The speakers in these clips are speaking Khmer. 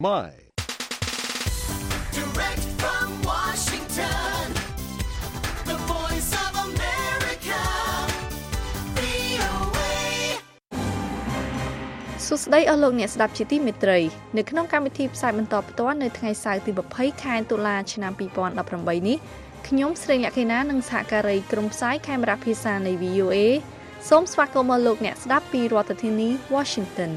My Direct from Washington, the voice of America, VOA សួស្តីអស់លោកអ្នកស្ដាប់ជាទីមេត្រីនៅក្នុងកម្មវិធីផ្សាយបន្តផ្ទាល់នៅថ្ងៃសៅរ៍ទី20ខែតុលាឆ្នាំ2018នេះខ្ញុំស្រីលក្ខិណានិងសហការីក្រុមផ្សាយខេមរៈភាសានៃ VOA សូមស្វាគមន៍មកលោកអ្នកស្ដាប់ពីរដ្ឋធានី Washington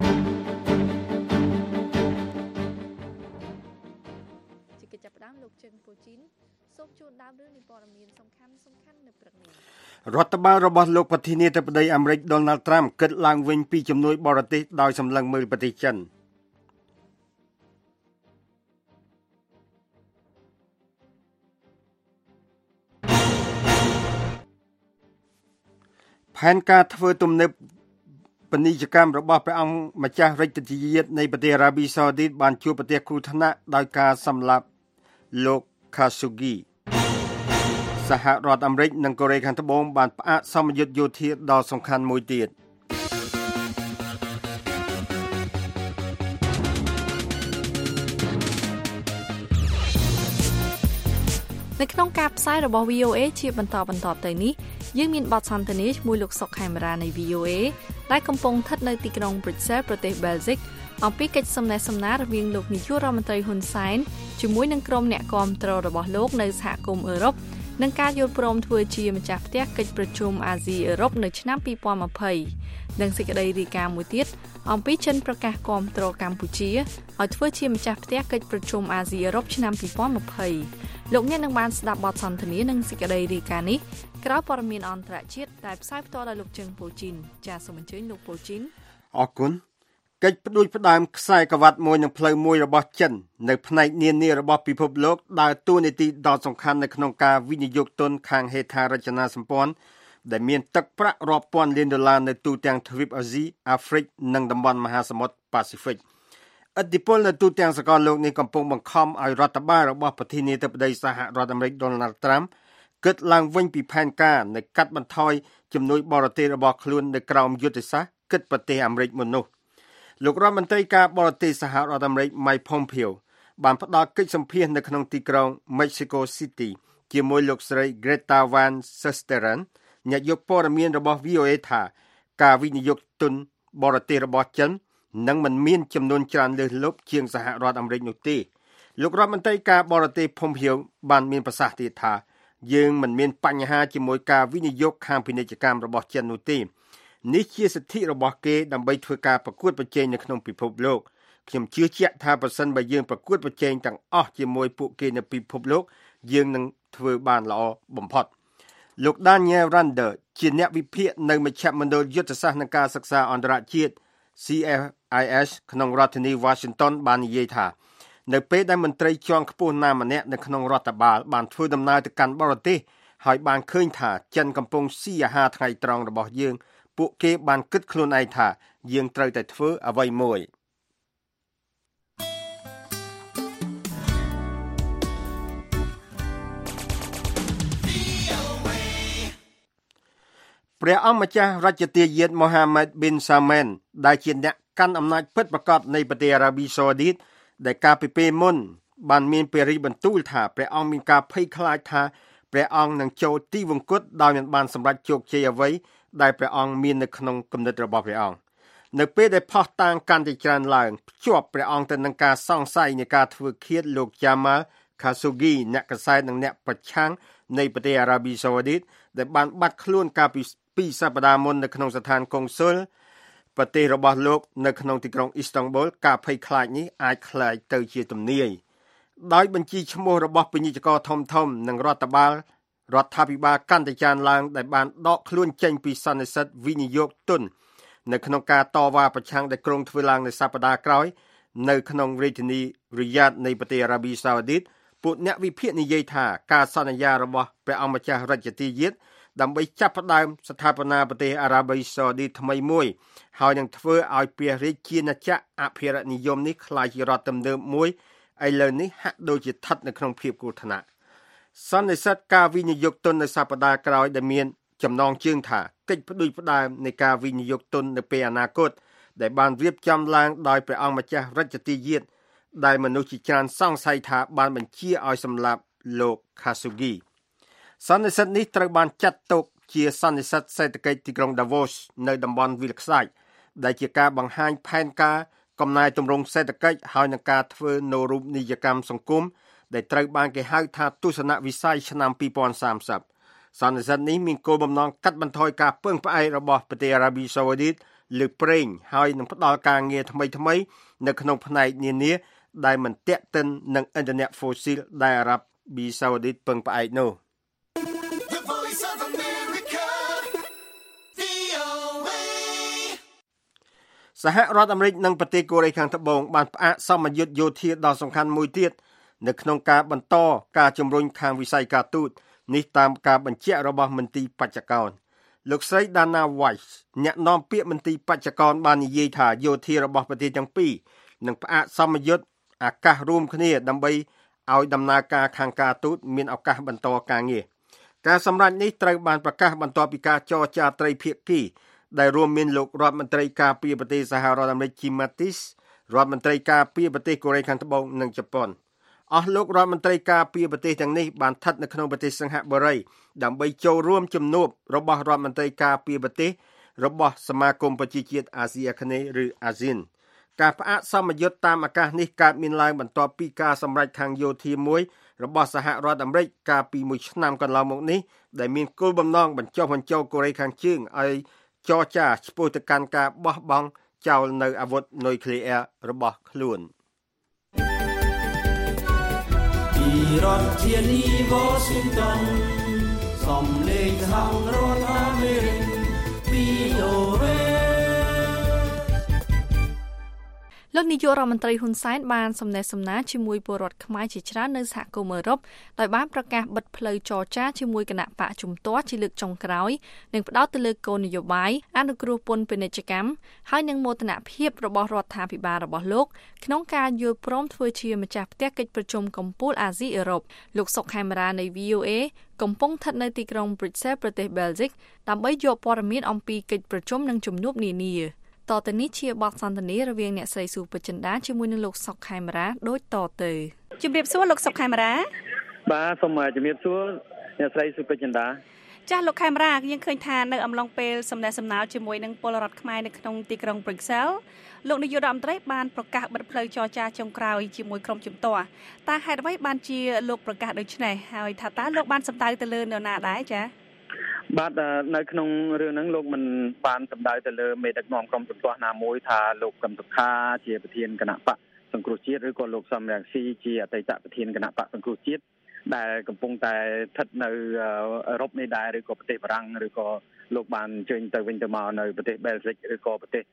ជាកិច្ចចាប់ផ្ដើមលោកជឹងពូជីនសូមជូនដើមរឿងនៃព័ត៌មានសំខាន់នៅព្រឹកនេះរដ្ឋបាលរបស់លោកប្រធានាធិបតីអាមេរិក Donald Trump គិតឡើងវិញពីជំនួយបរទេសដោយសម្លឹងមើលប្រទេសចិនផែនការធ្វើទំនើបពាណិជ្ជកម្មរបស់ព្រះអង្គម្ចាស់រាជទាយាទនៃប្រទេសអារ៉ាប៊ីសាអូឌីតបានជួបប្រទះគ្រោះថ្នាក់ដោយការសម្លាប់លោក Khashoggi សហរដ្ឋអាមេរិកនិងកូរ៉េខាងត្បូងបានផ្អាកសម្ពយុទ្ធយោធាដ៏សំខាន់មួយទៀតនៅក្នុងការផ្សាយរបស់ VOA ជាបន្តទៅនេះយើងមានបទសន្ទនាជាមួយលោកសុកខេមរានៃ VOA ដែលកំពុងស្ថិតនៅទីក្រុង Brussels ប្រទេស Belgium អំពីកិច្ចសំណេះសំណាលរវាងលោកនាយករដ្ឋមន្ត្រីហ៊ុនសែនជាមួយនឹងក្រុមអ្នកគាំទ្ររបស់លោកនៅសហគមន៍អឺរ៉ុបនឹងការយល់ព្រមធ្វើជាម្ចាស់ផ្ទះកិច្ចប្រជុំអាស៊ីអឺរ៉ុបនៅឆ្នាំ2020និងសេចក្តីរាយការណ៍មួយទៀតអំពីចិនប្រកាសគាំទ្រកម្ពុជាឲ្យធ្វើជាម្ចាស់ផ្ទះកិច្ចប្រជុំអាស៊ីអឺរ៉ុបឆ្នាំ2020លោកអ្នកនឹងបានស្ដាប់បទសន្ទនានិងសេចក្តីរាយការណ៍នេះក្រោយព័ត៌មានអន្តរជាតិដែលផ្សាយផ្ទាល់ដោយលោកជឹងពូជីនចាសសូមអញ្ជើញលោកពូជីនអរគុណកិច្ចផ្ដួចផ្ដើមខ្សែក្រវ៉ាត់មួយនឹងផ្លូវមួយរបស់ចិននៅផ្នែកនានារបស់ពិភពលោកដើរតួនាទីដ៏សំខាន់នៅក្នុងការវិនិយោគទុនខាងហេដ្ឋារចនាសម្ព័ន្ធដែលមានទឹកប្រាក់រាប់ពាន់លានដុល្លារនៅទូទាំងទ្វីបអាស៊ីអាហ្វ្រិកនិងតំបន់មហាសមុទ្រប៉ាស៊ីហ្វិកឥទ្ធិពលនៅទូទាំងសកលលោកនេះកំពុងបង្ខំឲ្យរដ្ឋបាលរបស់ប្រធានាធិបតីសហរដ្ឋអាមេរិក Donald Trump គិតឡើងវិញពីផែនការនៃកាត់បន្ថយជំនួយបរទេសរបស់ខ្លួននៅក្រោមយុទ្ធសាស្ត្រគិតប្រទេសអាមេរិកមុននោះលោករដ្ឋមន្ត្រីការបរទេសសហរដ្ឋអាមេរិក Mike Pompeo បានផ្ដល់កិច្ចសម្ភាសន៍នៅក្នុងទីក្រុង Mexico City ជាមួយលោកស្រី Greta Van Susteren អ្នកយកព័ត៌មានរបស់ VOA ថាការវិនិយោគទុនបរទេសរបស់ចិននឹងមិនមានចំនួនច្រើនលើសលប់ជាងសហរដ្ឋអាមេរិកនោះទេលោករដ្ឋមន្ត្រីការបរទេស Pompeo បានមានប្រសាសន៍ទៀតថាយើងមិនមានបញ្ហាជាមួយការវិនិយោគខាងពាណិជ្ជកម្មរបស់ចិននោះទេនេះជាសិទ្ធិរបស់គេដើម្បីធ្វើការប្រកួតប្រជែងនៅក្នុងពិភពលោកខ្ញុំជឿជាក់ថាប្រសិនបើយើងប្រកួតប្រជែងទាំងអស់ជាមួយពួកគេនៅពិភពលោកយើងនឹងធ្វើបានល្អបំផុតលោក Daniel Rander ជាអ្នកវិភាគនៅមជ្ឈមណ្ឌលយុទ្ធសាស្ត្រនិងការសិក្សាអន្តរជាតិ CFIS ក្នុងរដ្ឋធានី Washington បាននិយាយថានៅពេលដែលមន្ត្រីជាន់ខ្ពស់ណាម្នាក់នៅក្នុងរដ្ឋបាលបានធ្វើដំណើរទៅកាន់បរទេសហើយបានឃើញថាចិនកំពុងស៊ីអាហារថ្ងៃត្រង់របស់យើងពួកគេបានគិតខ្លួនឯងថាយើងត្រូវតែធ្វើអ្វីមួយព្រះអង្គម្ចាស់រាជទាយាទ Mohammed bin Salman ដែលជាអ្នកកាន់អំណាចពិតប្រាកដនៃប្រទេសអារ៉ាប៊ីសាអូឌីតដែលកាលពីពេលមុនបានមានព្រះរាជបន្ទូលថាព្រះអង្គមានការភ័យខ្លាចថាព្រះអង្គនឹងចូលទីវង្គតដោយមិនបានសម្រេចជោគជ័យអ្វីដែលព្រះអង្គមាននៅក្នុងគំនិតរបស់ព្រះអង្គនៅពេលដែលផុសតាងកាន់តែច្រើនឡើងភ្ជាប់ព្រះអង្គទៅនឹងការសង្ស័យនៃការធ្វើឃាតលោក Jamal Khashoggi អ្នកកសែតនិងអ្នកប្រឆាំងនៃប្រទេសអារ៉ាប៊ីសាអូឌីតដែលបានបាត់ខ្លួនកាលពី2សប្តាហ៍មុននៅក្នុងស្ថានកុងស៊ុលប្រទេសរបស់លោកនៅក្នុងទីក្រុងអ៊ីស្តង់ប៊ុលការភ័យខ្លាចនេះអាចក្លាយទៅជាទំនាយដោយបញ្ជីឈ្មោះរបស់ពាណិជ្ជករធំនិងរដ្ឋាភិបាលកាន់តែច្រើនឡើងដែលបានដកខ្លួនចេញពីសន្និសីទវិនិយោគទុននៅក្នុងការតវ៉ាប្រឆាំងដែលក្រុងធ្វើឡើងនៅសប្តាហ៍ក្រោយនៅក្នុងរាជធានីរីយ៉ាតនៃប្រទេសអារ៉ាប៊ីសាអូឌីតពួកអ្នកវិភាគនិយាយថាការសន្យារបស់ព្រះអង្គម្ចាស់រាជទាយាទដើម្បីចាប់ផ្ដើមស្ថាបនាប្រទេសអារ៉ាប៊ីសាអូឌីតថ្មីមួយហើយនឹងធ្វើឲ្យព្រះរាជាណាចក្រអភិរក្សនិយមនេះក្លាយជារដ្ឋទំនើបមួយឥឡូវនេះហាក់ដូចជាស្ថិតនៅក្នុងភាពគ្រោះថ្នាក់សន្និសីទការវិនិយោគទុននៅសប្តាហ៍ក្រោយដែលមានចំណងជើងថាកិច្ចផ្ដួចផ្ដើមនៃការវិនិយោគទុននៅពេលអនាគតដែលបានរៀបចំឡើងដោយព្រះអង្គម្ចាស់រាជទាយាទដែលមនុស្សជាច្រើនសង្ស័យថាបានបញ្ជាឲ្យសម្លាប់លោក Khashoggi សន្និសីទនេះត្រូវបានចាត់ទុកជាសន្និសីទសេដ្ឋកិច្ចទីក្រុង Davos នៅតំបន់វាលខ្សាច់ដែលជាការបង្ហាញផែនការកំណែទម្រង់សេដ្ឋកិច្ចហើយនឹងការធ្វើនូវរូបនីយកម្មសង្គមដែលត្រូវបានគេហៅថាទស្សនវិស័យឆ្នាំ2030សន្និសីទនេះមានគោលបំណងកាត់បន្ថយការពឹងផ្អែករបស់ប្រទេសអារ៉ាប៊ីសាអូឌីតលើប្រេងហើយនឹងផ្ដល់ការងារថ្មីៗនៅក្នុងផ្នែកនានាដែលមិនទាក់ទិននឹងឥន្ធនៈហ្វូស៊ីលដែលអារ៉ាប៊ីសាអូឌីតពឹងផ្អែកនោះសហរដ្ឋអាមេរិកនិងប្រទេសកូរ៉េខាងត្បូងបានផ្អាកសម្ពយុទ្ធយោធាដ៏សំខាន់មួយទៀតនៅក្នុងការបន្តការជំរុញខាងវិស័យការទូតនេះតាមការបញ្ជាក់របស់មន្ត្រីបច្ចកោណលោកស្រី Dana White អ្នកនាំពាក្យមន្ត្រីបច្ចកោណបាននិយាយថាយោធារបស់ប្រទេសទាំងពីរនឹងផ្អាកសម្ពយុទ្ធអាកាសរួមគ្នាដើម្បីឲ្យដំណើរការខាងការទូតមានឱកាសបន្តការងារការសម្រេចនេះត្រូវបានប្រកាសបន្ទាប់ពីការចរចាត្រីភាគីដែលរួមមានលោករដ្ឋមន្ត្រីការពារប្រទេសសហរដ្ឋអាមេរិក Jim Mattis រដ្ឋមន្ត្រីការពារប្រទេសកូរ៉េខាងត្បូងនិងជប៉ុនអស់លោករដ្ឋមន្ត្រីការពារប្រទេសទាំងនេះបានស្ថិតនៅក្នុងប្រទេសសិង្ហបុរីដើម្បីចូលរួមជំនួបរបស់រដ្ឋមន្ត្រីការពារប្រទេសរបស់សមាគមប្រជាជាតិអាស៊ីអាគ្នេយ៍ឬអាស៊ានការផ្អាកសម្ពយុទ្ធតាមអាកាសនេះកើតមានឡើងបន្ទាប់ពីការសម្រេចខាងយោធាមួយរបស់សហរដ្ឋអាមេរិកកាលពី1ឆ្នាំកន្លងមកនេះដែលមានគោលបំណងបញ្ចុះបញ្ចូលកូរ៉េខាងជើងឲ្យចរចាឆ្ពោះទៅកាន់ការបោះបង់ចោលនៅអាវុធនុយក្លេអ៊ែររបស់ខ្លួនពីរដ្ឋធានី Washington សំឡេងសហរដ្ឋអាមេរិក VOA លោកនាយករដ្ឋមន្ត្រីហ៊ុនសែនបានសម្ដែងសម្ណាជាមួយពលរដ្ឋខ្មែរជាច្រើននៅសហគមន៍អឺរ៉ុបដោយបានប្រកាសបិទផ្លូវចរចាជាមួយគណៈបកជំទាស់ជាលើកចុងក្រោយនិងផ្ដោតទៅលើគោលនយោបាយអនុគ្រោះពន្ធពាណិជ្ជកម្មហើយនឹងមោទនភាពរបស់រដ្ឋាភិបាលរបស់លោកក្នុងការយល់ព្រមធ្វើជាម្ចាស់ផ្ទះកិច្ចប្រជុំកំពូលអាស៊ីអឺរ៉ុបលោកសុកខេមរានៃ VOA កំពុងស្ថិតនៅទីក្រុង Brussels ប្រទេស Belgium ដើម្បីយកព័ត៌មានអំពីកិច្ចប្រជុំនិងជំនួបនានាតទៅនេះជាបទសន្ទនារវាងអ្នកស្រីស៊ូពេជ្រចិន្តាជាមួយនឹងលោកសុកខេមរាដូចតទៅជំរាបសួរលោកសុកខេមរាបាទសូមជំរាបសួរអ្នកស្រីស៊ូពេជ្រចិន្តាចាស់លោកខេមរាយើងឃើញថានៅអំឡុងពេលសម្ដែងសម្ណោរជាមួយនឹងពលរដ្ឋខ្មែរនៅក្នុងទីក្រុង Brussels លោកនាយករដ្ឋមន្ត្រីបានប្រកាសបិទផ្លូវចរចាចុងក្រោយជាមួយក្រុមជំទាស់តើហេតុអ្វីបានជាលោកប្រកាសដូច្នេះហើយថាតើលោកបានសម្ដៅទៅលើនរណាដែរចា៎បាទនៅក្នុងរឿងហ្នឹងលោកមិនបានសម្ដៅទៅលើមេដឹកនាំក្រុមជំទាស់ណាមួយថាលោកកឹមសុខាជាប្រធានគណៈបកសង្គ្រោះជាតិឬក៏លោកសំរងស៊ីជាអតីតប្រធានគណៈបកសង្គ្រោះជាតិដែលកំពុងតែស្ថិតនៅអឺរ៉ុបនេះដែរឬក៏ប្រទេសបារាំងឬក៏លោកបានអញ្ជើញទៅវិញទៅមកនៅប្រទេសបែលហ្សិកឬក៏ប្រទេស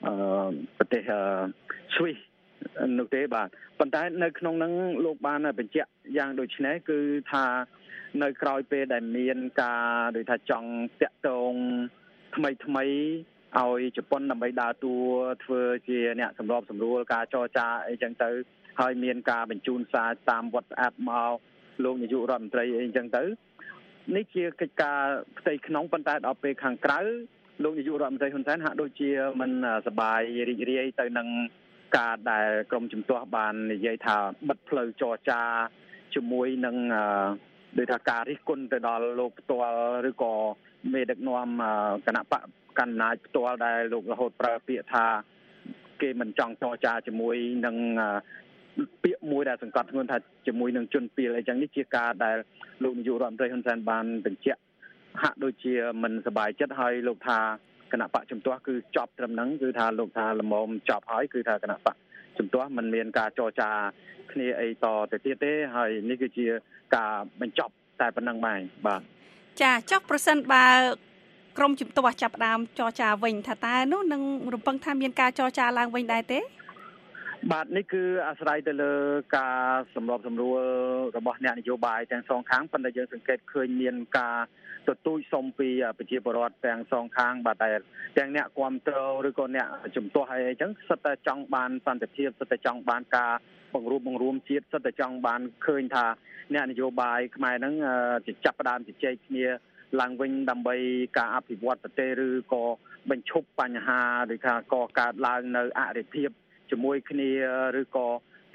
ស្វីសនោះទេបាទប៉ុន្តែនៅក្នុងហ្នឹងលោកបានបញ្ជាក់យ៉ាងដូចនេះគឺថានៅក្រោយពេលដែលមានការដូចថាចង់តាក់ទងថ្មីឲ្យជប៉ុនដើម្បីដើរតួធ្វើជាអ្នកសម្របសម្រួលការចរចាអីចឹងទៅហើយមានការបញ្ជូនសារតាម WhatsApp មកលោកនាយករដ្ឋមន្ត្រីអីចឹងទៅនេះជាកិច្ចការផ្ទៃក្នុងប៉ុន្តែដល់ពេលខាងក្រៅលោកនាយករដ្ឋមន្ត្រីហ៊ុនសែនហាក់ដូចជាមិនសប្បាយរីករាយទៅនឹងការដែលក្រុមជំទាស់បាននិយាយថាបិទផ្លូវចរចាជាមួយនឹងដោយថាការរិះគន់ទៅដល់លោកផ្ទាល់ឬក៏មេដឹកនាំគណៈបកកណ្ដាលផ្ទាល់ដែលលោករហូតប្រើពាក្យថាគេមិនចង់ចរចាជាមួយនឹងពាក្យមួយដែលសង្កត់ធ្ងន់ថាជាមួយនឹងជនពីលអីចឹងនេះជាការដែលលោកនាយករដ្ឋមន្ត្រីហ៊ុនសែនបានបញ្ជាក់ហាក់ដូចជាមិនសប្បាយចិត្តហើយលោកថាគណៈបកជំទាស់គឺចប់ត្រឹមហ្នឹងគឺថាលោកថាល្មមចប់ហើយគឺថាគណៈបកជំទាស់មិនមានការចរចាគ្នាអីតទៅទៀតទេហើយនេះគឺជាការបញ្ចប់តែប៉ុណ្្នឹងបាទចាចុះប្រសិនបើក្រុមជំទាស់ចាប់ផ្ដើមចរចាវិញថាតើនោះនឹងរំពឹងថាមានការចរចាឡើងវិញដែរទេបាទនេះគឺអាស្រ័យទៅលើការសម្របសម្រួលរបស់អ្នកនយោបាយទាំងសងខាងប៉ុន្តែយើងសង្កេតឃើញមានការទទូចសុំពីប្រជាពលរដ្ឋទាំងសងខាងបាទតែទាំងអ្នកគាំទ្រឬក៏អ្នកជំទាស់អីចឹងសិតតែចង់បានសន្តិភាពសិតតែចង់បានការបង្រួមជាតិសិតតែចង់បានឃើញថាអ្នកនយោបាយខ្មែរហ្នឹងចាប់ផ្ដើមជជែកគ្នាឡើងវិញដើម្បីការអភិវឌ្ឍប្រទេសឬក៏បញ្ឈប់បញ្ហាឬថាកកើតឡើងនៅអរិភាពជាមួយគ្នាឬក៏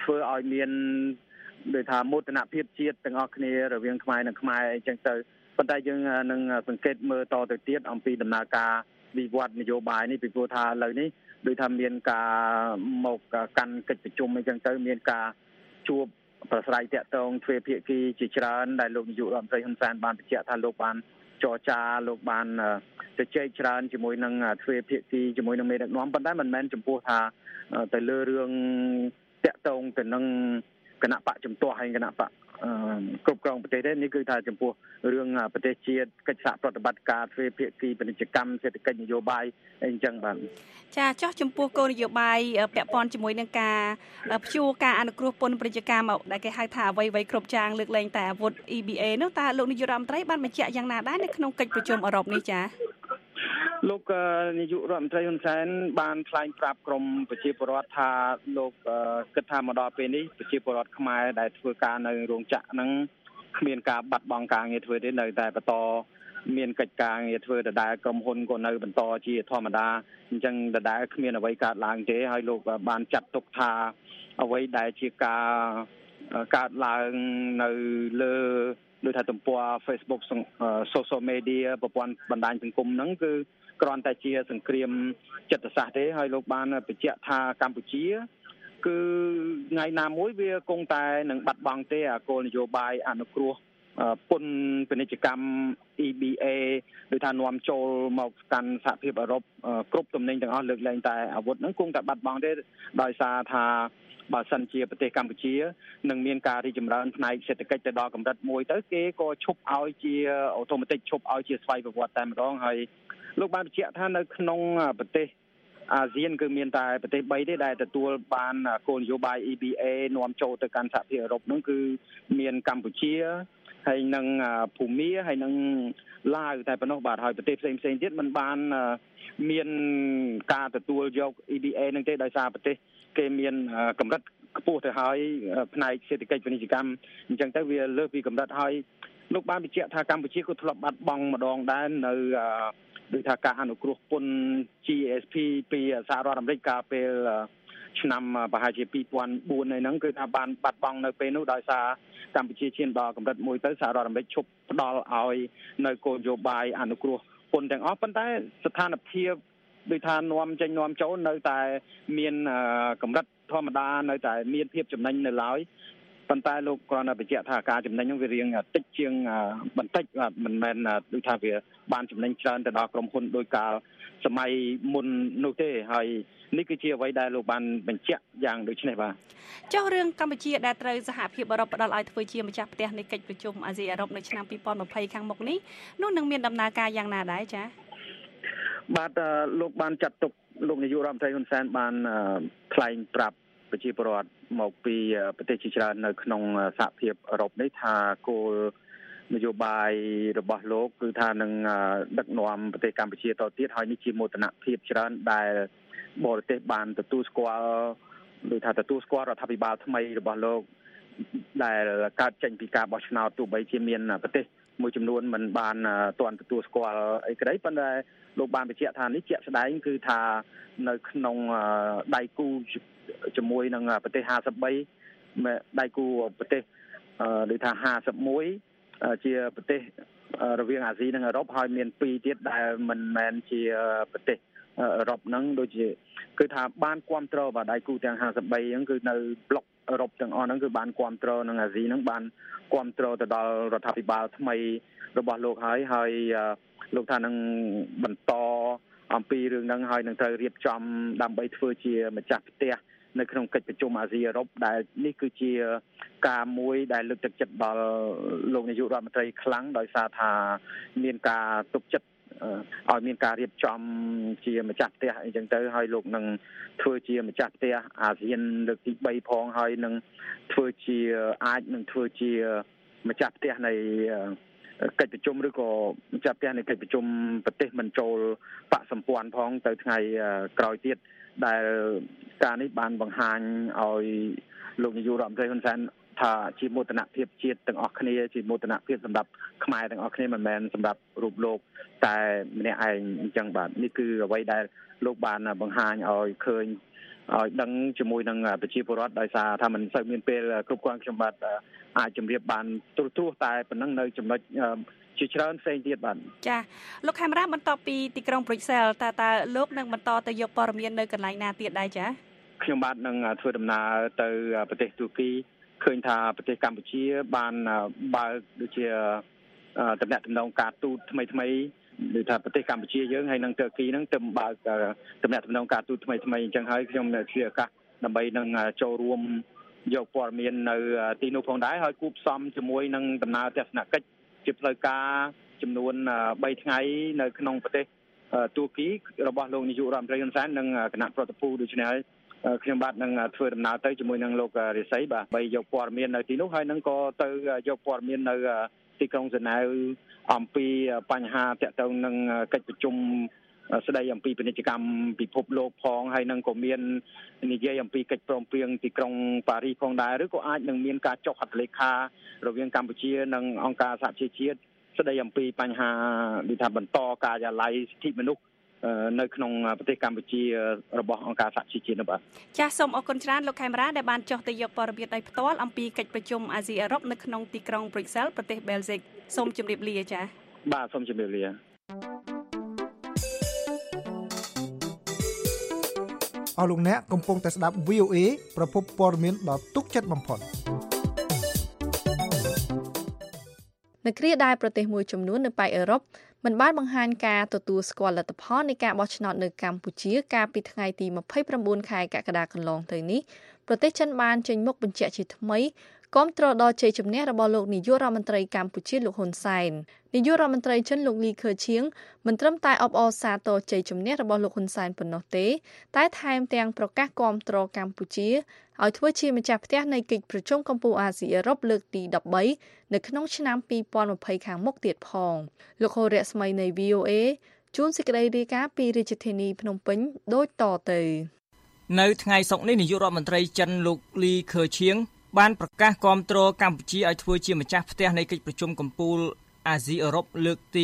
ធ្វើឲ្យមានដោយថាមោទនភាពជាតិទាំងអស់គ្នារវាងខ្មែរនិងខ្មែរអញ្ចឹងទៅប៉ុន្តែយើងនឹងសង្កេតមើលតទៅទៀតអំពីដំណើរការវិវត្តនយោបាយនេះពីព្រោះថាឥឡូវនេះដោយថាមានការមកកាន់កិច្ចប្រជុំអញ្ចឹងទៅមានការជួបប្រស្រ័យតាក់ទងទ្វេភាគីជាច្រើនដែលលោកនាយករដ្ឋមន្ត្រីហ៊ុនសែនបានបញ្ជាក់ថាលោកបានចរចាលោកបានជជែកច្រើនជាមួយនឹងទ្វេភាគីជាមួយនឹងមេដឹកនាំប៉ុន្តែមិនមែនចំពោះថាទៅលើរឿងតាក់ទងទៅនឹងគណៈបកជំទាស់ហើយគណៈបកគ្រប់គ្រងប្រទេសទេនេះគឺថាចំពោះរឿងប្រទេសជាតិកិច្ចសហប្រតិបត្តិការទ្វេភាគីពាណិជ្ជកម្មសេដ្ឋកិច្ចនយោបាយអីចឹងបាទចាចោះចំពោះគោលនយោបាយពាក់ព័ន្ធជាមួយនឹងការព្យួរការអនុគ្រោះពន្ធពាណិជ្ជកម្មដែលគេហៅថាអ្វីៗគ្រប់យ៉ាងលើកលែងតែអាវុធ EBA នោះតើលោកនាយករដ្ឋមន្ត្រីបានបញ្ជាក់យ៉ាងណាដែរនៅក្នុងកិច្ចប្រជុំអឺរ៉ុបនេះចាលោកនាយករដ្ឋមន្ត្រីហ៊ុនសែនបានថ្លែងប្រាប់ក្រមប្រជាពលរដ្ឋថាលោកគិតថាមកដល់ពេលនេះប្រជាពលរដ្ឋខ្មែរដែលធ្វើការនៅរោងចក្រហ្នឹងគ្មានការបាត់បង់ការងារធ្វើទេនៅតែបន្តមានកិច្ចការងារធ្វើដដែលក្រុមហ៊ុនក៏នៅបន្តជាធម្មតាអញ្ចឹងដដែលគ្មានអ្វីកើតឡើងទេហើយលោកបានចាត់ទុកថាអ្វីដែលជាការកើតឡើងនៅលើដោយថាទំព័រ Facebook social media ប្រព័ន្ធបណ្ដាញសង្គមហ្នឹងគឺគ្រាន់តែជាសង្គ្រាមចិត្តសាស្ត្រទេហើយលោកបានបញ្ជាក់ថាកម្ពុជាគឺថ្ងៃណាមួយវាគង់តែនឹងបាត់បង់ទេអាគោលនយោបាយអនុគ្រោះពន្ធពាណិជ្ជកម្ម EBA ដោយថានាំចូលមកកាន់សហភាពអឺរ៉ុបគ្រប់ទំនិញទាំងអស់លើកលែងតែអាវុធហ្នឹងគង់តែបាត់បង់ទេដោយសារថាបើសិនជាប្រទេសកម្ពុជានឹងមានការរីកចម្រើនផ្នែកសេដ្ឋកិច្ចទៅដល់កម្រិតមួយទៅគេក៏ឈប់ឲ្យជាអូតូម៉ាទិកឈប់ឲ្យជាស្វ័យប្រវត្តិតែម្ដងហើយលោកបានបញ្ជាក់ថានៅក្នុងប្រទេសអាស៊ានគឺមានតែប្រទេស3ទេដែលទទួលបានគោលនយោបាយ EBA នាំចូលទៅកាន់សហភាពអឺរ៉ុបហ្នឹងគឺមានកម្ពុជាហើយនឹងភូមាហើយនឹងឡាវតែប៉ុណ្ណោះបាទហើយប្រទេសផ្សេងៗទៀតមិនបានមានការទទួលយក EBA ហ្នឹងទេដោយសារប្រទេសគេមានកម្រិតខ្ពស់ទៅហើយផ្នែកសេដ្ឋកិច្ចពាណិជ្ជកម្មអញ្ចឹងទៅវាលើសពីកម្រិតហើយលោកបានបញ្ជាក់ថាកម្ពុជាក៏ធ្លាប់បាត់បង់ម្ដងដែរនៅដូចថាការអនុគ្រោះពន្ធ GSP ពីសហរដ្ឋអាមេរិកកាលពេលឆ្នាំប្រហែលជា2004ហ្នឹងគឺថាបានបាត់បង់នៅពេលនោះដោយសារកម្ពុជាឈានដល់កម្រិតមួយទៅសហរដ្ឋអាមេរិកឈប់ផ្ដល់ឲ្យនៅគោលនយោបាយអនុគ្រោះពន្ធទាំងអស់ប៉ុន្តែស្ថានភាពដូចថានាំចេញនាំចូលនៅតែមានកម្រិតធម្មតានៅតែមានភាពចំណេញនៅឡើយប៉ុន្តែលោកគ្រាន់តែបញ្ជាក់ថាការចំណេញនោះវារៀងតិចជាងបន្តិចមិនមែនដូចថាវាបានចំណេញច្រើនទៅដល់ក្រុមហ៊ុនដោយកាលសម័យមុននោះទេហើយនេះគឺជាអ្វីដែលលោកបានបញ្ជាក់យ៉ាងដូចនេះបាទចុះរឿងកម្ពុជាដែលត្រូវសហភាពអឺរ៉ុបផ្ដល់ឲ្យធ្វើជាម្ចាស់ផ្ទះនៃកិច្ចប្រជុំអាស៊ីអឺរ៉ុបនៅឆ្នាំ2020ខាងមុខនេះនោះនឹងមានដំណើរការយ៉ាងណាដែរចា៎បាទលោកបានចាត់ទុកលោកនាយករដ្ឋមន្ត្រីហ៊ុនសែនបានថ្លែងប្រាប់ប្រជាពលរដ្ឋមកពីប្រទេសជាច្រើននៅក្នុងសហភាពអឺរ៉ុបនេះថាគោលនយោបាយរបស់លោកគឺថានឹងដឹកនាំប្រទេសកម្ពុជាតទៅទៀតហើយនេះជាមោទនភាពច្រើនដែលបរទេសបានទទួលស្គាល់ដោយថាទទួលស្គាល់រដ្ឋាភិបាលថ្មីរបស់លោកដែលកើតចេញពីការបោះឆ្នោតទោះបីជាមានប្រទេសមួយចំនួនមិនបានទាន់ទទួលស្គាល់អីក្តីប៉ុន្តែលោកបានបញ្ជាក់ថានេះជាក់ស្ដែងគឺថានៅក្នុងដៃគូជាមួយនឹងប្រទេស53ដៃគូប្រទេសដូចថា51ជាប្រទេសរវាងអាស៊ីនិងអឺរ៉ុបហើយមាន2ទៀតដែលមិនមែនជាប្រទេសអឺរ៉ុបហ្នឹងដូចជាគឺថាបានគ្រប់គ្រងបាទដៃគូទាំង53ហ្នឹងគឺនៅប្លុកអឺរ៉ុបទាំងអស់ហ្នឹងគឺបានគ្រប់គ្រងនឹងអាស៊ីហ្នឹងបានគ្រប់គ្រងទៅដល់រដ្ឋាភិបាលថ្មីរបស់លោកហើយលោកថានឹងបន្តអំពីរឿងហ្នឹងហើយនឹងត្រូវរៀបចំដើម្បីធ្វើជាម្ចាស់ផ្ទះនៅក្នុងកិច្ចប្រជុំអាស៊ីអឺរ៉ុបដែលនេះគឺជាការមួយដែលលើកទឹកចិត្តដល់លោកនាយករដ្ឋមន្ត្រីខ្លាំងដោយសារថាមានការទុកចិត្តឲ្យមានការរៀបចំជាម្ចាស់ផ្ទះអីចឹងទៅហើយលោកនឹងធ្វើជាម្ចាស់ផ្ទះអាស៊ានលើកទី3ផងហើយនឹងធ្វើជាអាចនឹងធ្វើជាម្ចាស់ផ្ទះនៃកិច្ចប្រជុំឬក៏ម្ចាស់ផ្ទះនៃកិច្ចប្រជុំប្រទេសមិនចូលបកសម្ព័ន្ធផងទៅថ្ងៃក្រោយទៀតដែលការនេះបានបង្ហាញឲ្យលោកនាយករដ្ឋមន្ត្រីហ៊ុនសែនថាជាមោទនភាពជាតិទាំងអស់គ្នាជាមោទនភាពសម្រាប់ខ្មែរទាំងអស់គ្នាមិនមែនសម្រាប់រូបលោកតែម្នាក់ឯងអញ្ចឹងបាទនេះគឺអ្វីដែលលោកបានបង្ហាញឲ្យឃើញឲ្យដឹងជាមួយនឹងប្រជាពលរដ្ឋដោយសារថាមិនសូវមានពេលគ្រប់គ្រាន់ខ្ញុំបាទអាចជម្រាបបានទូទៅតែប៉ុណ្ណឹងនៅចំណុចជាច្រើនផ្សេងទៀតបាទចាលោកខេមរាបន្តពីទីក្រុងប្រុយសែលតើលោកនឹងបន្តទៅយកព័ត៌មាននៅកន្លែងណាទៀតដែរចាខ្ញុំបាទនឹងធ្វើដំណើរទៅប្រទេសទូគីឃើញថាប្រទេសកម្ពុជាបានបើកដូចជាតំណែងការទូតថ្មីដូចថាប្រទេសកម្ពុជាយើងហើយនឹងទូគីហ្នឹងទៅបើកតំណែងការទូតថ្មីអញ្ចឹងហើយខ្ញុំជាឱកាសដើម្បីនឹងចូលរួមយកព័ត៌មាននៅទីនោះផងដែរហើយគូផ្សំជាមួយនឹងដំណើរទស្សនកិច្ចជាផ្លូវការចំនួន3ថ្ងៃនៅក្នុងប្រទេសទូគីរបស់លោកនាយករដ្ឋមន្ត្រីហ៊ុនសែននិងគណៈប្រតិភូដូច្នេះហើយខ្ញុំបាទនឹងធ្វើដំណើរទៅជាមួយនឹងលោករិស័យបាទបីយកព័ត៌មាននៅទីនោះហើយនឹងក៏ទៅយកព័ត៌មាននៅទីក្រុងហ្សឺណែវអំពីបញ្ហាទាក់ទងនឹងកិច្ចប្រជុំស្ដីអំពីពាណិជ្ជកម្មពិភពលោកផងហើយនឹងក៏មាននិយាយអំពីកិច្ចព្រមព្រៀងទីក្រុងប៉ារីសផងដែរឬក៏អាចនឹងមានការចុះហត្ថលេខារវាងកម្ពុជានិងអង្គការសហប្រជាជាតិស្ដីអំពីបញ្ហាដូចថាបន្តការិយាល័យសិទ្ធិមនុស្សនៅក្នុងប្រទេសកម្ពុជារបស់អង្គការសហជីវជាតិនោះបាទចាសសូមអរគុណច្រើនលោកខេមរាដែលបានចុះទៅយកព័ត៌មានដោយផ្ទាល់អំពីកិច្ចប្រជុំអាស៊ីអឺរ៉ុបនៅក្នុងទីក្រុងប្រុយសែលប្រទេសបែលហ្សិកសូមជម្រាបលាចា៎បាទសូមជម្រាបលាអស់លោកអ្នកកំពុងតែស្ដាប់ VOA ប្រភពព័ត៌មានដ៏ទុកចិត្តបំផុតនៅគ្រាដែលប្រទេសមួយចំនួននៅប៉ែកអឺរ៉ុបមិនបានបង្ហាញការទទួលស្គាល់លទ្ធផលនៃការបោះឆ្នោតនៅកម្ពុជាកាលពីថ្ងៃទី29ខែកក្កដាកន្លងទៅនេះប្រទេសចិនបានចេញមុខបញ្ជាក់ជាថ្មីគាំទ្រដល់ជ័យជំនះរបស់លោកនាយករដ្ឋមន្ត្រីកម្ពុជាលោកហ៊ុនសែននាយករដ្ឋមន្ត្រីចិនលោកលីខឺឈៀងមិនត្រឹមតែអបអរសាទរជ័យជំនះរបស់លោកហ៊ុនសែនប៉ុណ្ណោះទេតែថែមទាំងប្រកាសគាំទ្រកម្ពុជាឲ្យធ្វើជាម្ចាស់ផ្ទះនៃកិច្ចប្រជុំកំពូលអាស៊ីអឺរ៉ុបលើកទី13នៅក្នុងឆ្នាំ2020ខាងមុខទៀតផងលោកហូរៈស្មីនៃ VOA ជួនសេចក្តីរាយការណ៍ពីរាជធានីភ្នំពេញដូចតទៅនៅថ្ងៃសុក្រនេះនាយករដ្ឋមន្ត្រីចិនលោកលីខឺឈៀងបានប្រកាសគាំទ្រកម្ពុជាឲ្យធ្វើជាម្ចាស់ផ្ទះនៃកិច្ចប្រជុំកំពូលអាស៊ីអឺរ៉ុបលើកទី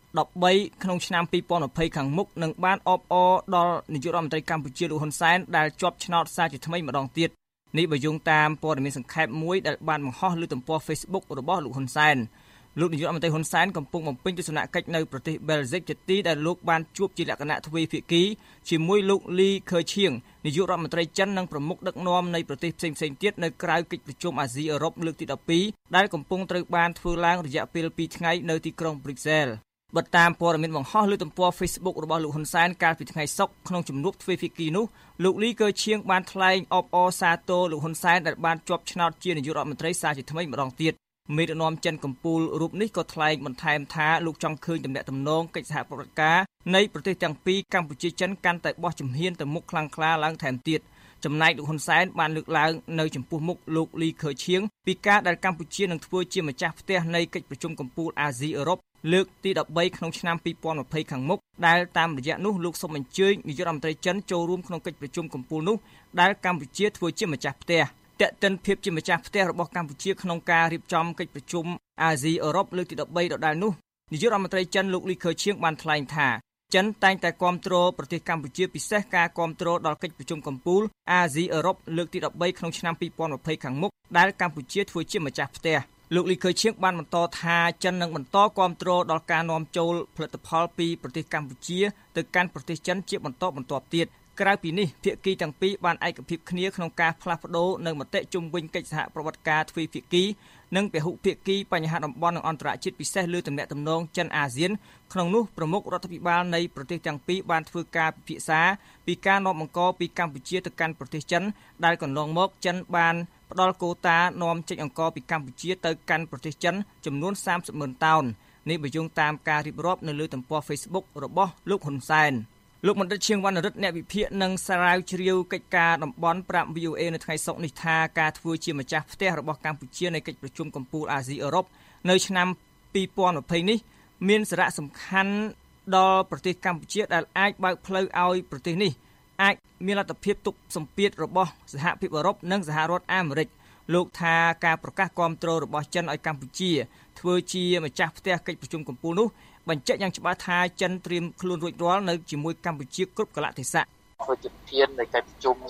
13ក្នុងឆ្នាំ2020ខាងមុខនិងបានអបអរដល់នាយករដ្ឋមន្ត្រីកម្ពុជាលោកហ៊ុនសែនដែលជាប់ឆ្នោតសារជាថ្មីម្ដងទៀតនេះបើយោងតាមព័ត៌មានសង្ខេបមួយដែលបានបង្ហោះលើទំព័រ Facebook របស់លោកហ៊ុនសែនលោកនាយករដ្ឋមន្ត្រីហ៊ុនសែនកំពុងបំពេញទស្សនកិច្ចនៅប្រទេសបែលហ្សិកជាទីដែលលោកបានជួបជាលក្ខណៈទ្វេភាគីជាមួយលោកលីខឺឈៀងនាយករដ្ឋមន្ត្រីចិននិងប្រមុខដឹកនាំនៃប្រទេសផ្សេងៗទៀតនៅក្រៅកិច្ចប្រជុំអាស៊ីអឺរ៉ុបលើកទី12ដែលកំពុងត្រូវបានធ្វើឡើងរយៈពេល2ថ្ងៃនៅទីក្រុងប្រុយសែលបើតាមព័ត៌មានបង្ហោះលើទំព័រ Facebook របស់លោកហ៊ុនសែនកាលពីថ្ងៃសុក្រក្នុងជំនួបទ្វេភាគីនោះលោកលីខឺឈៀងបានថ្លែងអបអរសាទរលោកហ៊ុនសែនដែលបានជាប់ឆ្នោតជានាយករដ្ឋមន្ត្រីសារជាថ្មីម្ដងទៀតមេដឹកនាំចិនកំពូលរូបនេះក៏ថ្លែងបន្ថែមថាលោកចង់ឃើញទំនាក់ទំនងកិច្ចសហប្រតិបត្តិការនៃប្រទេសទាំងពីរកម្ពុជាចិនកាន់តែបោះជំហានទៅមុខខ្លាំងក្លាឡើងថែមទៀតចំណែកលោកហ៊ុនសែនបានលើកឡើងនៅចំពោះមុខលោកលីខឺឈៀងពីការដែលកម្ពុជានឹងធ្វើជាម្ចាស់ផ្ទះនៃកិច្ចប្រជុំកំពូលអាស៊ីអឺរ៉ុបលើកទី13ក្នុងឆ្នាំ2020ខាងមុខដែលតាមរយៈនោះលោកសូមអញ្ជើញនាយករដ្ឋមន្ត្រីចិនចូលរួមក្នុងកិច្ចប្រជុំកំពូលនោះដែលកម្ពុជាធ្វើជាម្ចាស់ផ្ទះតេតិនភាពជាម្ចាស់ផ្ទះរបស់កម្ពុជាក្នុងការរៀបចំកិច្ចប្រជុំអាស៊ីអឺរ៉ុបលើកទី13ដដែលនោះនាយករដ្ឋមន្ត្រីចិនលោកលីខឺឈៀងបានថ្លែងថាចិនតែងតែគាំទ្រប្រទេសកម្ពុជាពិសេសការគាំទ្រដល់កិច្ចប្រជុំកំពូលអាស៊ីអឺរ៉ុបលើកទី13ក្នុងឆ្នាំ2020ខាងមុខដែលកម្ពុជាធ្វើជាម្ចាស់ផ្ទះលោកលីខឺឈៀងបានបន្តថាចិននឹងបន្តគាំទ្រដល់ការនាំចូលផលិតផលពីប្រទេសកម្ពុជាទៅកាន់ប្រទេសចិនជាបន្តបន្ទាប់ទៀតក្រៅពីនេះភាគីទាំងពីរបានឯកភាពគ្នាក្នុងការផ្លាស់ប្ដូរនៅមតិជុំវិញកិច្ចសហប្រតិបត្តិការទ្វេភាគីនិងពហុភាគីបញ្ហាតំបន់និងអន្តរជាតិពិសេសលើទំនាក់ទំនងចិនអាស៊ានក្នុងនោះប្រមុខរដ្ឋាភិបាលនៃប្រទេសទាំងពីរបានធ្វើការពិភាក្សាពីការនាំបង្កពីកម្ពុជាទៅកាន់ប្រទេសចិនដែលកន្លងមកចិនបានផ្ដល់កូតានាំចេញអង្ករពីកម្ពុជាទៅកាន់ប្រទេសចិនចំនួន30,000 តោននេះបើយោងតាមការរៀបរាប់នៅលើទំព័រ Facebook របស់លោកហ៊ុនសែនលោកមន្ត្រីឈៀងវណ្ណរិទ្ធអ្នកវិភាគនិងស្រាវជ្រាវកិច្ចការតំបន់ប្រាប់ VOA នៅថ្ងៃសុក្រនេះថាការធ្វើជាម្ចាស់ផ្ទះរបស់កម្ពុជាในកិច្ចប្រជុំកំពូលអាស៊ីអឺរ៉ុបនៅឆ្នាំ2020នេះមានសារៈសំខាន់ដល់ប្រទេសកម្ពុជាដែលអាចបើកផ្លូវឲ្យប្រទេសនេះអាចមានលទ្ធភាពទប់សម្ពាធរបស់សហភាពអឺរ៉ុបនិងសហរដ្ឋអាមេរិកលោកថាការប្រកាសគាំទ្ររបស់ចិនឲ្យកម្ពុជាធ្វើជាម្ចាស់ផ្ទះកិច្ចប្រជុំកំពូលនោះបញ្ជាក់យ៉ាងច្បាស់ថាចិនត្រៀមខ្លួនរួចរាល់នៅជាមួយកម្ពុជាគ្រប់កលៈទេសៈធ្វើជាប្រធាននៃកិច្ចប្រជុំ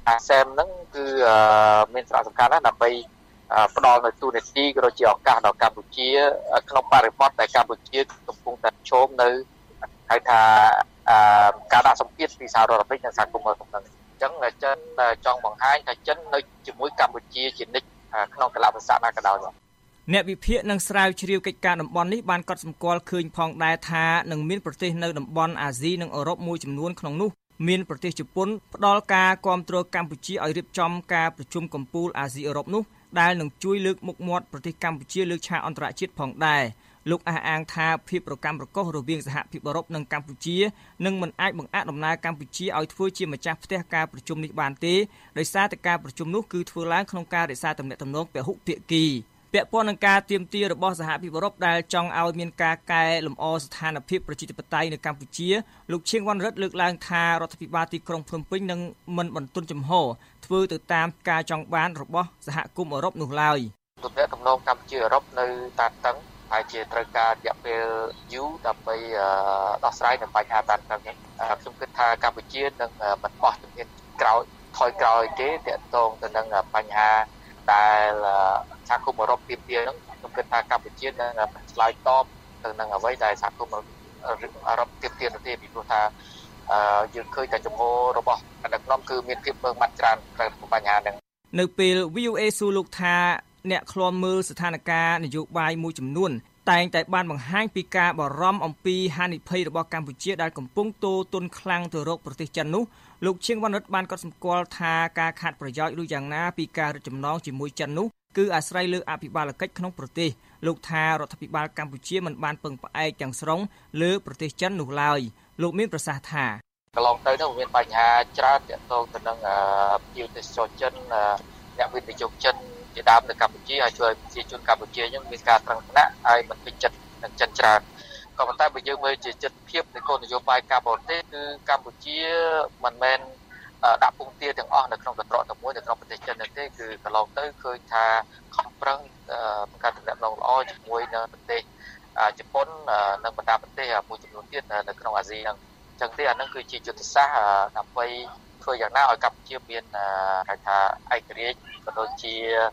អាសែមហ្នឹងគឺមានសារៈសំខាន់ណាស់ដើម្បីផ្ដល់នូវទូនាទីក៏ដូចជាឱកាសដល់កម្ពុជាក្នុងបរិបទដែលកម្ពុជាកំពុងតែប្រឈមនៅហៅថាការដាក់សម្ពាធពីសហរដ្ឋអាមេរិកនិងសហគមន៍អឺរ៉ុបហ្នឹងអញ្ចឹងចិនចង់បង្ហាញថាចិននៅជាមួយកម្ពុជាជានិច្ចក្នុងកលវិសាស្ត្រណាក៏ដោយអ្នកវិភាគនឹងស្រាវជ្រាវកិច្ចការតំបន់នេះបានកត់សម្គាល់ឃើញផងដែរថានឹងមានប្រទេសនៅតំបន់អាស៊ីនិងអឺរ៉ុបមួយចំនួនក្នុងនោះមានប្រទេសជប៉ុនផ្ដល់ការគាំទ្រកម្ពុជាឲ្យរៀបចំការប្រជុំកំពូលអាស៊ីអឺរ៉ុបនោះដែលនឹងជួយលើកមុខមាត់ប្រទេសកម្ពុជាលើឆាកអន្តរជាតិផងដែរលោកអះអាងថាភាពប្រកម្មប្រកុសរវាងសហភាពអឺរ៉ុបនិងកម្ពុជានឹងមិនអាចបង្អាក់ដំណើរកម្ពុជាឲ្យធ្វើជាម្ចាស់ផ្ទះការប្រជុំនេះបានទេដោយសារតែការប្រជុំនោះគឺធ្វើឡើងក្នុងការរក្សាទំនាក់ទំនងពហុភាគីពាក់ព័ន្ធនឹងការទាមទាររបស់សហភាពអឺរ៉ុបដែលចង់ឲ្យមានការកែលម្អស្ថានភាពប្រជាធិបតេយ្យនៅកម្ពុជាលោកឈៀងវណ្ណរិទ្ធលើកឡើងថារដ្ឋាភិបាលទីក្រុងភ្នំពេញនឹងមិនបន្ទន់ចំហធ្វើទៅតាមការចង់បានរបស់សហគមន៍អឺរ៉ុបនោះឡើយទំនាក់ទំនងកម្ពុជាអឺរ៉ុបនៅតានតឹងហើយជាត្រូវការរយៈពេលយូរដើម្បីដោះស្រាយនៅបញ្ហាតានតឹងនេះខ្ញុំគិតថាកម្ពុជានឹងមិនបោះជំហានថយក្រោយទេទាក់ទងទៅនឹងបញ្ហាដែលសហគមន៍អឺរ៉ុបទាមទារហ្នឹងខ្ញុំគិតថាកម្ពុជានឹងឆ្លើយតបទៅនឹងអ្វីដែលសហគមន៍អឺរ៉ុបទាមទារទេពីព្រោះថាយើងឃើញតែចំហរបស់ដឹកនាំគឺមានភាពមើងម៉ាត់ច្រើនទៅបញ្ហាហ្នឹងនៅពេល VOA សួរលោកថាអ្នកឃ្លាំមើលស្ថានភាពនយោបាយមួយចំនួនតែងតែបានបង្ហាញពីការបារម្ភអំពីហានិភ័យរបស់កម្ពុជាដែលកំពុងទោទន់ខ្លាំងទៅរកប្រទេសចិននោះលោកឈៀងវណ្ណរិទ្ធបានកត់សម្គាល់ថាការខាតប្រយោជន៍ឬយ៉ាងណាពីការរឹតចំណងជាមួយចិននោះគឺអាស្រ័យលើអភិបាលកិច្ចក្នុងប្រទេសលោកថារដ្ឋាភិបាលកម្ពុជាមិនបានពឹងផ្អែកទាំងស្រុងលើប្រទេសចិននោះឡើយលោកមានប្រសាសន៍ថាកន្លងទៅនោះមានបញ្ហាច្រើនទាក់ទងទៅនឹងភ្ញៀវទេសចរចិនអ្នកវិនិយោគចិនជាដើមនៅកម្ពុជាហើយជួយប្រជាជនកម្ពុជាយើងមានការត្រង់ថ្នាក់ហើយមិនពេញចិត្តនឹងចិនច្រើនក៏ប៉ុន្តែបើយើងមើលជាចិត្តភាពនៃគោលនយោបាយការបរទេសគឺកម្ពុជាមិនមែនដាក់ពងទាទាំងអស់នៅក្នុងកន្ត្រកតែមួយនៅក្នុងប្រទេសចិនទេគឺកន្លងទៅឃើញថាខំប្រឹងបង្កើតទំនាក់ទំនងល្អជាមួយនឹងប្រទេសជប៉ុននិងបណ្ដាប្រទេសមួយចំនួនទៀតនៅក្នុងអាស៊ីហ្នឹងអញ្ចឹងទេអានឹងគឺជាយុទ្ធសាស្ត្រដើម្បីធ្វើយ៉ាងណាឲ្យកម្ពុជាមានហៅថាឯករាជ្យក៏ដូចជា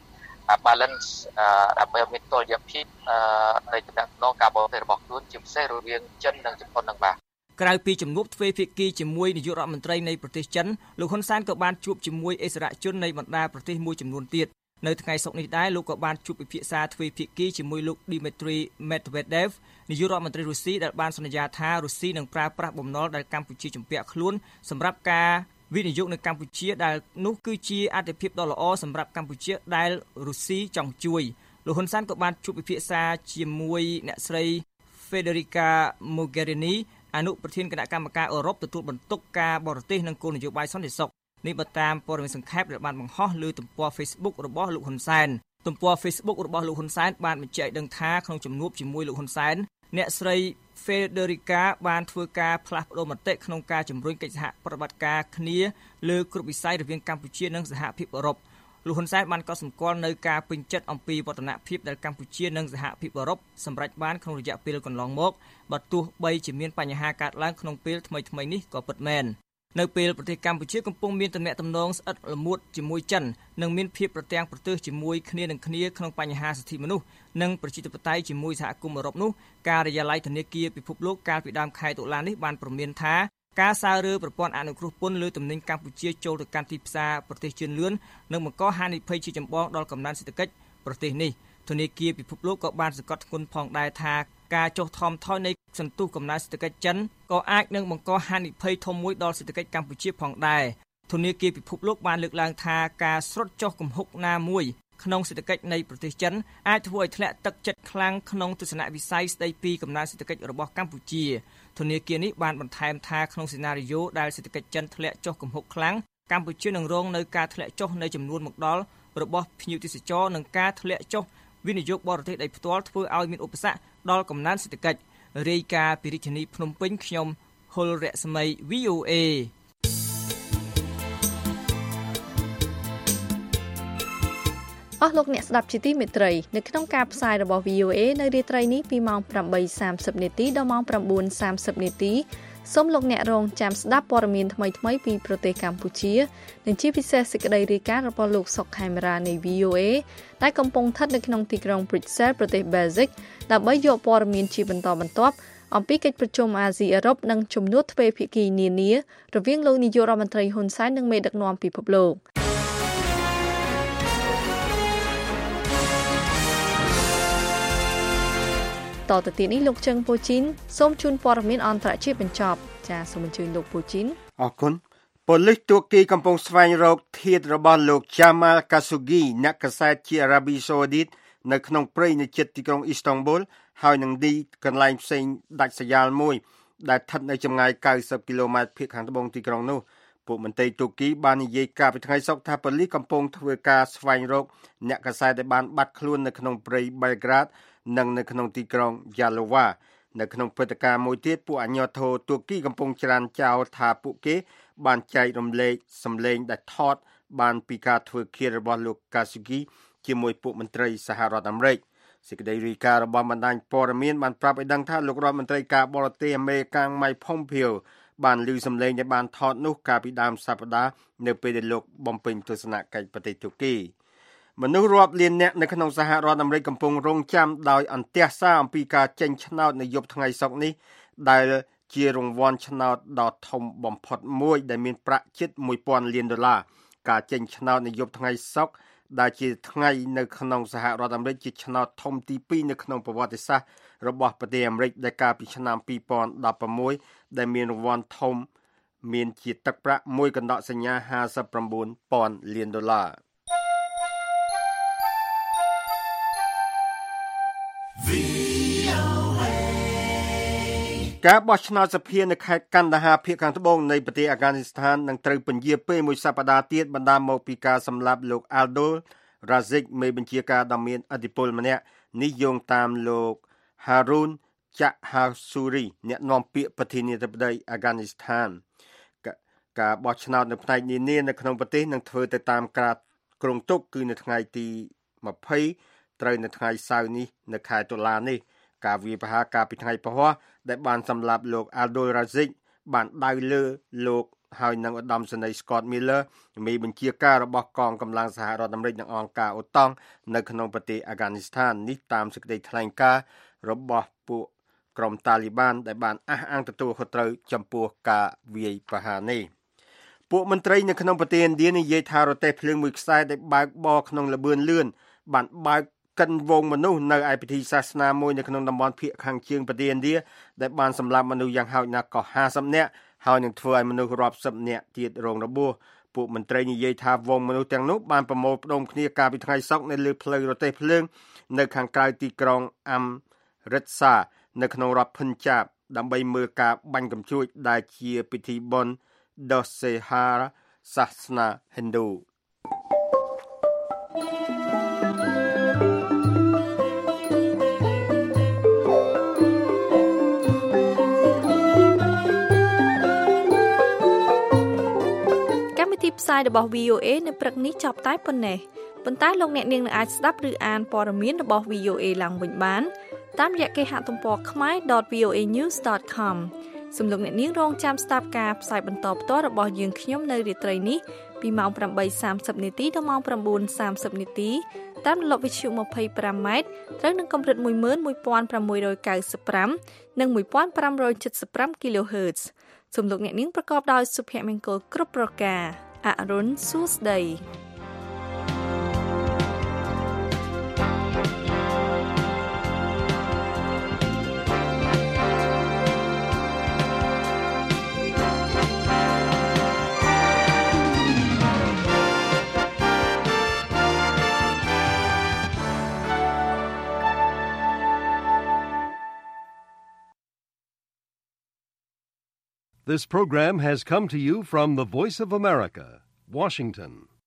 balance ដើម្បីមានតុល្យភាពនៃទំនាក់ទំនងការបរទេសរបស់ខ្លួនជាពិសេសរវាងចិននិងជប៉ុននឹងបាទក្រៅពីជំនួបទ្វេភាគីជាមួយនាយករដ្ឋមន្ត្រីនៃប្រទេសចិនលោកហ៊ុនសែនក៏បានជួបជាមួយអិសរាជជននៃបណ្ដាប្រទេសមួយចំនួនទៀតនៅថ្ងៃសុក្រនេះដែរលោកក៏បានជួបពិភាក្សាទ្វេភាគីជាមួយលោក Dmitry Medvedev នាយករដ្ឋមន្ត្រីរុស្ស៊ីដែលបានសន្យាថារុស្ស៊ីនឹងប្រើប្រាស់បំណុលដែលកម្ពុជាជំពាក់ខ្លួនសម្រាប់ការវិនិយោគនៅកម្ពុជាដែលនោះគឺជាអាទិភាពដ៏ល្អសម្រាប់កម្ពុជាដែលរុស្ស៊ីចង់ជួយលោកហ៊ុនសែនក៏បានជួបពិភាក្សាជាមួយអ្នកស្រី Federica Mogherini អនុប្រធានគណៈកម្មការអឺរ៉ុបទទួលបន្ទុកការបរទេសនិងគោលនយោបាយសន្តិសុខនេះបើតាមព័ត៌មានសង្ខេបដែលបានបង្ហោះលើទំព័រ Facebook របស់លោកហ៊ុនសែនទំព័រ Facebook របស់លោកហ៊ុនសែនបានបញ្ជាក់ឲ្យដឹងថាក្នុងជំនួបជាមួយលោកហ៊ុនសែនអ្នកស្រី Federica បានធ្វើការផ្លាស់ប្ដូរមតិក្នុងការជំរុញកិច្ចសហប្រតិបត្តិការគ្នាលើគ្រប់វិស័យរវាងកម្ពុជានិងសហភាពអឺរ៉ុបលោកហ៊ុនសែនបានកត់សម្គាល់នៅការពេញចិត្តអំពីវឌ្ឍនភាពដែលកម្ពុជានិងសហភាពអឺរ៉ុបសម្រេចបានក្នុងរយៈពេលកន្លងមកបើទោះបីជាមានបញ្ហាកើតឡើងក្នុងពេលថ្មីៗនេះក៏ពិតមែននៅពេលប្រទេសកម្ពុជាកំពុងមានទំនាក់ទំនងស្អិតល្មួតជាមួយចិននិងមានភាពប្រទាំងប្រទើសជាមួយគ្នានឹងគ្នាក្នុងបញ្ហាសិទ្ធិមនុស្សនិងប្រជាធិបតេយ្យជាមួយសហគមន៍អឺរ៉ុបនោះការិយាល័យធនាគារពិភពលោកកាលពីដើមខែតុលានេះបានព្រមានថាការសើរើប្រព័ន្ធអនុគ្រោះពន្ធលើទំនិញកម្ពុជាចូលទៅកាន់ទីផ្សារប្រទេសជឿនលឿននឹងបង្កហានិភ័យជាចម្បងដល់កំណើនសេដ្ឋកិច្ចប្រទេសនេះធនាគារពិភពលោកក៏បានសង្កត់ធ្ងន់ផងដែរថាការចុះថមថយនៃសន្ទុះកំណើនសេដ្ឋកិច្ចចិនក៏អាចនឹងបង្កហានិភ័យធំមួយដល់សេដ្ឋកិច្ចកម្ពុជាផងដែរធនាគារពិភពលោកបានលើកឡើងថាការស្រុតចុះគំហុកណាមួយក្នុងសេដ្ឋកិច្ចនៃប្រទេសចិនអាចធ្វើឲ្យធ្លាក់ទឹកចិត្តខ្លាំងក្នុងទស្សនវិស័យស្ដីពីកំណើនសេដ្ឋកិច្ចរបស់កម្ពុជាធនាគារនេះបានបន្ថែមថាក្នុងសេណារីយ៉ូដែលសេដ្ឋកិច្ចចិនធ្លាក់ចុះគំហុកខ្លាំងកម្ពុជានឹងរងនៅការធ្លាក់ចុះនៃចំនួនមកដល់របស់ភ្ញៀវទេសចរនិងការធ្លាក់ចុះវិនិយោគបរទេសដោយផ្ទាល់ធ្វើឲ្យមានឧបសគ្គដល់កំណើនសេដ្ឋកិច្ចរាយការណ៍ពីរាជធានីភ្នំពេញខ្ញុំហុលរស្មី VOA អស់លោកអ្នកស្ដាប់ជាទីមេត្រីនៅក្នុងការផ្សាយរបស់ VOA នៅរាត្រីនេះពីម៉ោង 8:30 នាទីដល់ម៉ោង 9:30 នាទីសូមលោកអ្នករងចាំស្ដាប់ព័ត៌មានថ្មីៗពីប្រទេសកម្ពុជានិងជាពិសេសសេចក្តីរាយការណ៍របស់លោកសុកខេមរានៃ VOA ដែលកំពុងស្ថិតនៅក្នុងទីក្រុង Brussels ប្រទេស Belgium ដើម្បីយកព័ត៌មានជាបន្តបន្ទាប់អំពីកិច្ចប្រជុំអាស៊ីអឺរ៉ុបនិងជំនួបទ្វេភាគីនានារវាងលោកនាយករដ្ឋមន្ត្រីហ៊ុនសែននិងមេដឹកនាំពិភពលោកតទៅទៀតនេះលោកជឹងពូជីនសូមជូនព័ត៌មានអន្តរជាតិបញ្ចប់ចាសសូមអញ្ជើញលោកពូជីនអរគុណប៉ូលីសទួរគីកំពុងស្វែងរកធាតុរបស់លោក Jamal Khashoggi អ្នកកាសែតជាអារ៉ាប៊ីសាអូឌីតនៅក្នុងព្រៃនៅជិតទីក្រុងអ៊ីស្តង់ប៊ុលហើយនឹងទីកន្លែងផ្សេងដាច់ស្រយាលមួយដែលស្ថិតនៅចម្ងាយ90គីឡូម៉ែត្រភាគខាងត្បូងទីក្រុងនោះពួកមន្ត្រីទួរគីបាននិយាយកាលពីថ្ងៃសុក្រថាប៉ូលីសកំពុងធ្វើការស្វែងរកអ្នកកាសែតដែលបានបាត់ខ្លួននៅក្នុងព្រៃ Belgrade និងនៅក្នុងទីក្រុង Yalova នៅក្នុងព្រឹត្តិការណ៍មួយទៀតពួកអាជ្ញាធរទួរគីកំពុងច្រានចោលថាពួកគេបានចែករំលែកសម្លេងដែលថតបានពីការធ្វើឃាតរបស់លោក Khashoggi ជាមួយពួកមន្ត្រីសហរដ្ឋអាមេរិកសេចក្តីរាយការណ៍របស់បណ្ដាញព័ត៌មានបានប្រាប់ឲ្យដឹងថាលោករដ្ឋមន្ត្រីការបរទេសអាមេរិក Mike Pompeo បានឮសម្លេងដែលបានថតនោះកាលពីដើមសប្តាហ៍នៅពេលដែលលោកបំពេញទស្សនកិច្ចប្រទេសទួរគីមនុស្សរាប់លានអ្នកនៅក្នុងសហរដ្ឋអាមេរិកកំពុងរងចាំដោយអន្ទះសារអំពីការចេញឆ្នោតនៅយប់ថ្ងៃសុក្រនេះដែលជារង្វាន់ឆ្នោតដ៏ធំបំផុតមួយដែលមានប្រាក់ជិត$1000 លានការចេញឆ្នោតនៅយប់ថ្ងៃសុក្រដែលជាថ្ងៃនៅក្នុងសហរដ្ឋអាមេរិកជាឆ្នោតធំទី2នៅក្នុងប្រវត្តិសាស្ត្ររបស់ប្រទេសអាមេរិកដែលកាលពីឆ្នាំ2016ដែលមានរង្វាន់ធំមានជាទឹកប្រាក់មួយកណ្ដកសញ្ញា$59,000 លានការបោះឆ្នោតសភានៅខេត្តកាន់ដាហាភាគខាងត្បូងនៃប្រទេសអាហ្គានីស្ថាននឹងត្រូវពន្យាពេលមួយសប្តាហ៍ទៀតបណ្ដាលមកពីការសម្លាប់លោក Aldo Razik មេបញ្ជាការដ៏មានឥទ្ធិពលម្នាក់នេះយោងតាមលោក Harun Jahashuri អ្នកនាំពាក្យប្រធានាធិបតីអាហ្គានីស្ថានការបោះឆ្នោតនៅផ្នែកនានានៅក្នុងប្រទេសនឹងធ្វើទៅតាមការគ្រោងទុកគឺនៅថ្ងៃទី20ត្រូវនៅថ្ងៃសៅរ៍នេះនៅខែតុលានេះការវាយប្រហារកាលពីថ្ងៃពហុដែលបានសម្លាប់លោក Aldo Razik បានដៅលើលោកហើយនឹងឧត្តមសេនីយ៍ Scott Miller មេបញ្ជាការរបស់កងកម្លាំងសហរដ្ឋអាមេរិកនិងអង្គការអូតុងនៅក្នុងប្រទេសអាហ្គានីស្ថាននេះតាមសេចក្តីថ្លែងការណ៍របស់ពួកក្រុមតាលីបានដែលបានអះអាងទទួលខុសត្រូវចំពោះការវាយប្រហារនេះពួកមន្ត្រីនៅក្នុងប្រទេសឥណ្ឌានិយាយថារទេះភ្លើងមួយខ្សែដែលបើកបរក្នុងល្បឿនលឿនបានបើកកិនវងមនុស្សនៅឯពិធីសាសនាមួយនៅក្នុងតំបន់ភាគខាងជើងប្រទេសឥណ្ឌាដែលបានសម្លាប់មនុស្សយ៉ាងហោចណាស់ក៏50នាក់ហើយនឹងធ្វើឲ្យមនុស្សរាប់សិបនាក់ទៀតរងរបួសពួកមន្ត្រីនិយាយថាវងមនុស្សទាំងនោះបានប្រមូលផ្ដុំគ្នាកាលពីថ្ងៃសុក្រនៅលើផ្លូវរទេះភ្លើងនៅខាងក្រៅទីក្រុងអាំរិតសានៅក្នុងរដ្ឋភិនចាបដើម្បីមើលការបាញ់កាំជ្រួចដែលជាពិធីបុណ្យ Dussehra សាសនាហិណ្ឌូផ្សាយរបស់ VOA នៅព្រឹកនេះចប់តែប៉ុណ្ណេះប៉ុន្តែលោកអ្នកនាងនឹងអាចស្ដាប់ឬអានព័ត៌មានរបស់ VOA ឡើងវិញបានតាមរយៈគេហទំព័រ khmer.voanews.com សូមលោកអ្នកនាងរងចាំស្ដាប់ការផ្សាយបន្តផ្ទាល់របស់យើងខ្ញុំនៅរាត្រីនេះពីម៉ោង 8:30 នាទីដល់ម៉ោង 9:30 នាទីតាមរលកវិទ្យុ 25 ម៉ែត្រត្រូវនឹងកម្រិត 11695 និង 1575 kHz សូមលោកអ្នកនាងប្រកបដោយសុភមង្គលគ្រប់ប្រការអរុនសួស្តី This program has come to you from the Voice of America, Washington.